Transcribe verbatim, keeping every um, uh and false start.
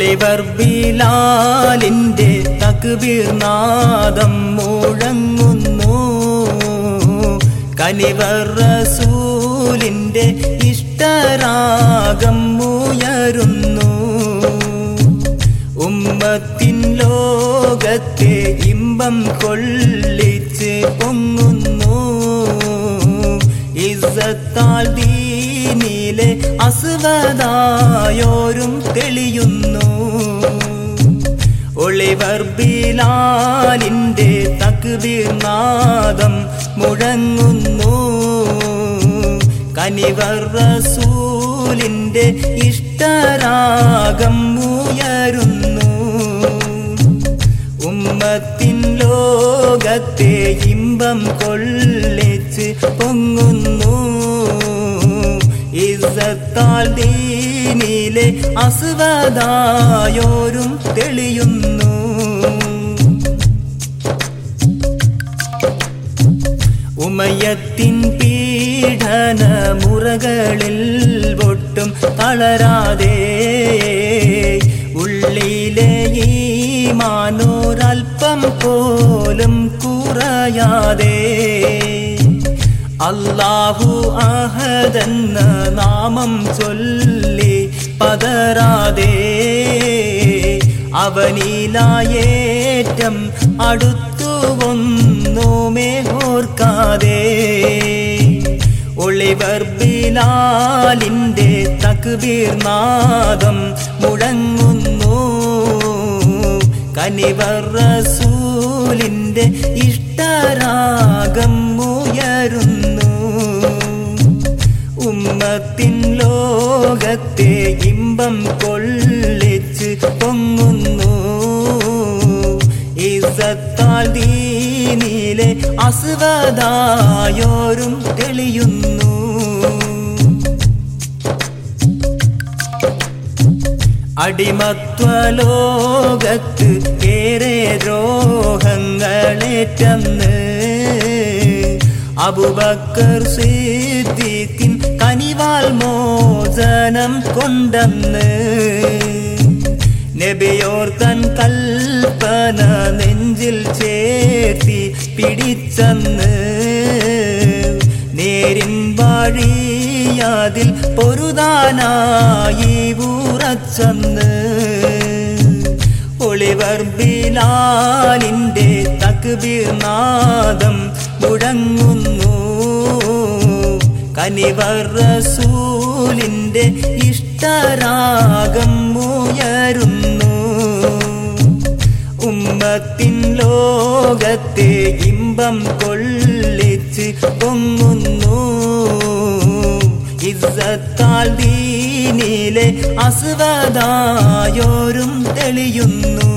Oliver ബിലാലിന്റെ തക്ബീർ നാദം മുഴങ്ങുന്നു. കനിവർ റസൂലിന്റെ ഇഷ്ടരാഗം ഉയരുന്നു. ഉമ്മത്തിൻ ലോകത്തെ ഇമ്പം കൊള്ളിച്ച് പൊങ്ങുന്നു. ഇസ്സത്താൽ ദീനിലെ അസ്വദായോരും തെളിയുന്നു. ഒളിവർ ബിലാലിന്റെ തക്ബീർ നാദം മുഴങ്ങുന്നു. കനിവർ റസൂലിന്റെ ഇഷ്ടരാഗം ഉയരുന്നു. ഉമ്മത്തിൻ ലോകത്തെ ഇമ്പം കൊള്ളിച്ച് പൊങ്ങുന്നു. ഇസ്സത്താൽ ദീനിലെ അസ്വദായോരും തെളിയുന്നു. ഉമയ്യത്തിൻ പീഡന മുറകളിൽ ഒട്ടും തളരാതെ ഉള്ളിലെ ഈമാനൊരൽപ്പം പോലും കുറയാതെ അല്ലാഹു അഹദെന്ന നാമം ചൊല്ലി പതറാതെ അവനിലായേറ്റം അടുത്തു ഒന്നുമേ ഓർക്കാതെ ഒളിവർ ബിലാലിന്റെ തക്ബീർ നാദം മുഴങ്ങുന്നു. കനിവർ റസൂലിന്റെ ഇഷ്ടരാഗം ഉയരുന്നു. ഉമ്മത്തിൻ ലോകത്തെ ഇമ്പം കൊള്ളിച്ച് പൊങ്ങുന്നു. ഇസ്സത്താൽ ദീനിലെ അസ്വദായോരും തെളിയുന്നു. അടിമത്വ ലോകത്ത് ഏറെ ദ്രോഹങ്ങളേറ്റന്ന് അബൂബക്കർ സിദ്ദീഖിൻ കനിവാൽ മോചനം കൊണ്ടെന്ന് നബിയോർ തൻ കൽപ്പന നെഞ്ചിൽ ചേർത്തി പിടിച്ചെന്ന് നേരിൻ വഴിയാതിൽ പൊരുതാനായി ഉറച്ചെന്ന് ഒളിവർ ബിലാലിന്റെ തക്ബീർ നാദം മുഴങ്ങുന്നു. കനിവർ റസൂലിന്റെ ഇഷ്ടരാഗം ഉയരുന്നു. ഉമ്മത്തിൻ ലോകത്തെ ഇമ്പം കൊള്ളിച്ച് പൊങ്ങുന്നു. ഇസ്സത്താൽ ദീനിലെ അസ്വദായോരും തെളിയുന്നു.